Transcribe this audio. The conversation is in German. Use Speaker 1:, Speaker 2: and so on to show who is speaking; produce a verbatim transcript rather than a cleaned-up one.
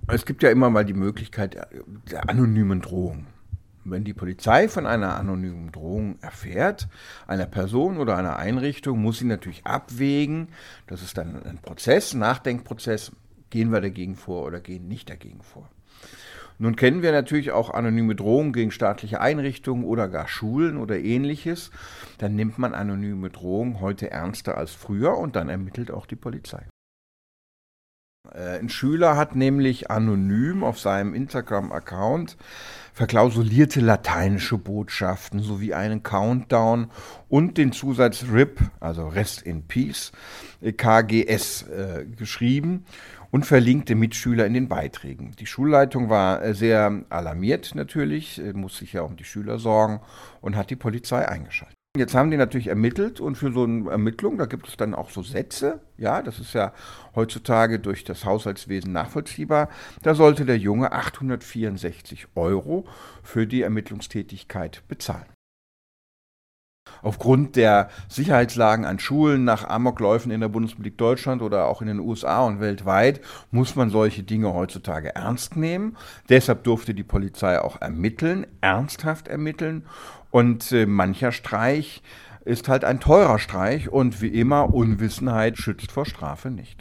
Speaker 1: Es gibt ja immer mal die Möglichkeit der anonymen Drohung. Wenn die Polizei von einer anonymen Drohung erfährt, einer Person oder einer Einrichtung, muss sie natürlich abwägen. Das ist dann ein Prozess, ein Nachdenkprozess. Gehen wir dagegen vor oder gehen nicht dagegen vor? Nun kennen wir natürlich auch anonyme Drohungen gegen staatliche Einrichtungen oder gar Schulen oder ähnliches. Dann nimmt man anonyme Drohungen heute ernster als früher und dann ermittelt auch die Polizei. Ein Schüler hat nämlich anonym auf seinem Instagram-Account verklausulierte lateinische Botschaften sowie einen Countdown und den Zusatz R I P, also Rest in Peace, K G S äh, geschrieben und verlinkte Mitschüler in den Beiträgen. Die Schulleitung war sehr alarmiert natürlich, muss sich ja um die Schüler sorgen und hat die Polizei eingeschaltet. Jetzt haben die natürlich ermittelt und für so eine Ermittlung, da gibt es dann auch so Sätze, ja, das ist ja heutzutage durch das Haushaltswesen nachvollziehbar, da sollte der Junge achthundertvierundsechzig Euro für die Ermittlungstätigkeit bezahlen. Aufgrund der Sicherheitslagen an Schulen nach Amokläufen in der Bundesrepublik Deutschland oder auch in den U S A und weltweit muss man solche Dinge heutzutage ernst nehmen. Deshalb durfte die Polizei auch ermitteln, ernsthaft ermitteln. Und äh, mancher Streich ist halt ein teurer Streich und wie immer, Unwissenheit schützt vor Strafe nicht.